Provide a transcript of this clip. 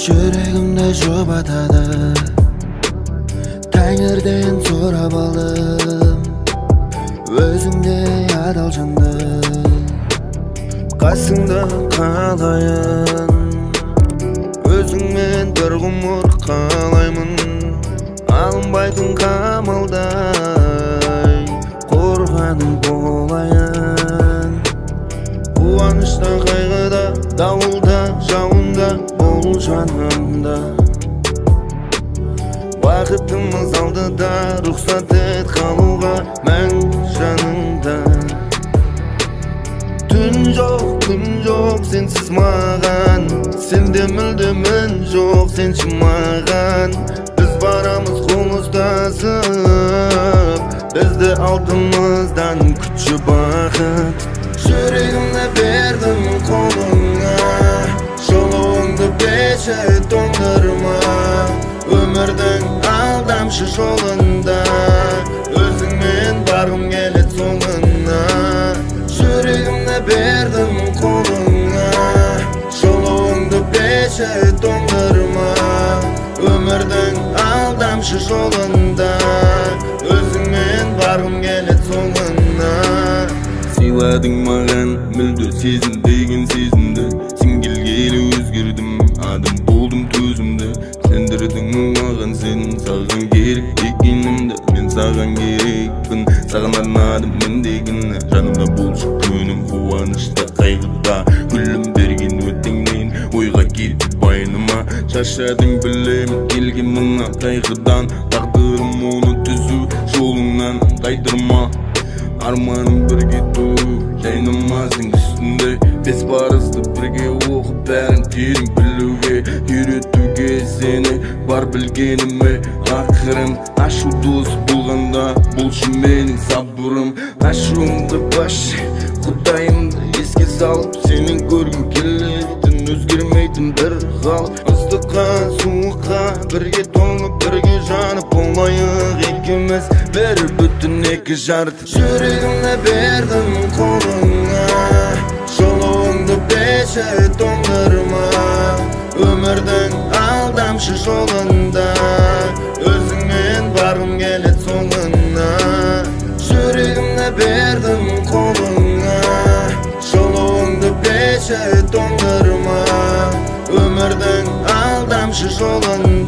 Жүрегімді жұбатады тәңірден сұрап алдым өзіңдей адал жанды қасыңда қалайын өзіңмен бір ғұмыр қалаймын алынбайтын қамалдай қорғаның болайын қуанышта қайғыда дауылда жауында бол жанымда уақытымыз алдыда рұқсат ет қалуға мәңгі жаныңда түн жоқ күн жоқ сенсіз маған сенде мүлде мін жоқ сенші маған біз барамыз қол ұстасып бізді алтынымыздан күтші бақыт жүрегімді бердім қолыңа жолыңды беші тоңдырма өмірдің алдамшы жолында өзіңмен барғым келеді соңына жүрегімді бердім қолыңа жолыңды беші тоңдырма өмірдің алдамшы жолында өзіңмен барғым келеді соңына сыйладың маған мүлде сезім деген сезімді сен келгелі өзгердім адам болдым төзімді сендірдің маған сен саған керек екенімді мен саған керекпін саған арнадым міндегіні жанымда болшы күнім қуанышта қайғыда гүлім берген өтіңнен ойға келіп байыныма шаршадың білемін келген мына қайғыдан тағдырым оны түзу жолыңнан қайдырма арманым бірге тұру жайнамаздың үстінде бес парызды бірге оқып бәрін терең білуге үйретуге сені бар білгеніме ақырын ашу дос болғанда болшы менің сабырым ашуымды башы құдайымды еске салып сенен көргім келетін өзгермейтін бір қалып ыстыққа суыққа бірге тоңып бірге жанып болайық екеуміз бір бүтін екі жарты жүрегімді бердім қолыңа жолыңды беші тоңдырма өмірдің алдамшы жолында өзіңмен барғым келеді соңына жүрегімді бердім қолыңа жолыңды беші тоңдырма өмірдің алдамшы жолында